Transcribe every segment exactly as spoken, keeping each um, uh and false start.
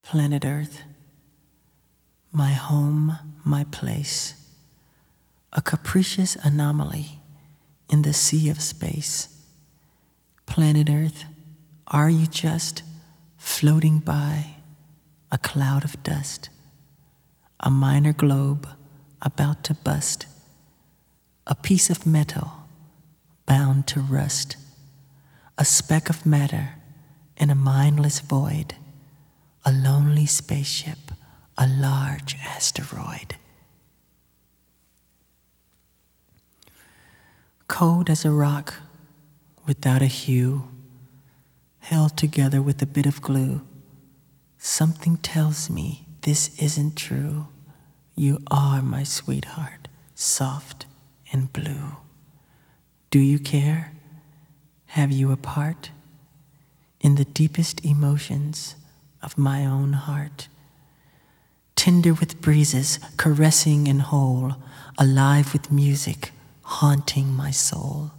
Planet Earth, my home, my place, a capricious anomaly in the sea of space. Planet Earth, are you just floating by a cloud of dust, a minor globe about to bust, a piece of metal bound to rust, a speck of matter in a mindless void, a lonely spaceship, a large asteroid. Cold as a rock, without a hue, held together with a bit of glue. Something tells me this isn't true. You are my sweetheart, soft and blue. Do you care? Have you a part in the deepest emotions of my own heart? Tender with breezes, caressing and whole, alive with music, haunting my soul.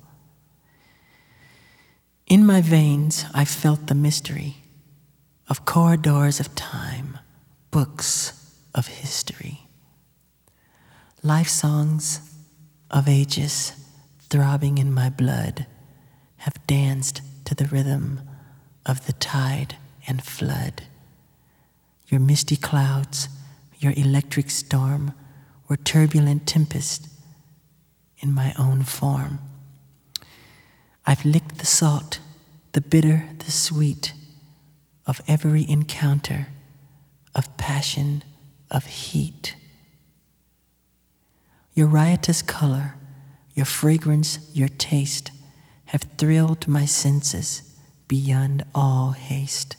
In my veins, I felt the mystery of corridors of time, books of history. Life songs of ages throbbing in my blood have danced to the rhythm of the tide and flood. Your misty clouds, your electric storm were turbulent tempest in my own form. I've licked the salt, the bitter, the sweet of every encounter of passion, of heat. Your riotous color, your fragrance, your taste have thrilled my senses beyond all haste.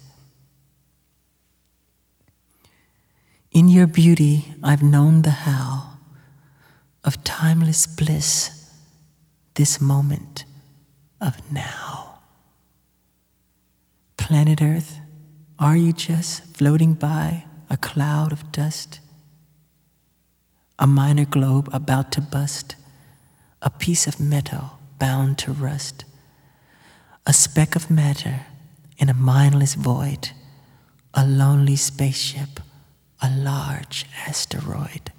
In your beauty, I've known the how of timeless bliss, this moment of now. Planet Earth, are you just floating by a cloud of dust? A minor globe about to bust, a piece of metal bound to rust, a speck of matter in a mindless void, a lonely spaceship, a large asteroid.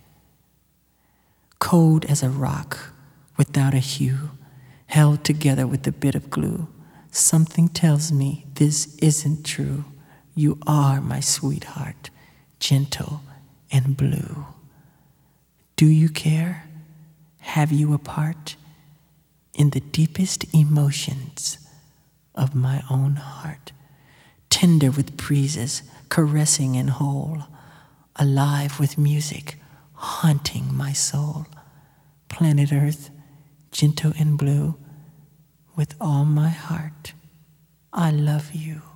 Cold as a rock, without a hue, held together with a bit of glue. Something tells me this isn't true. You are my sweetheart, gentle and blue. Do you care? Have you a part in the deepest emotions of my own heart? Tender with breezes, caressing and whole, alive with music, haunting my soul. Planet Earth, gentle and blue, with all my heart, I love you.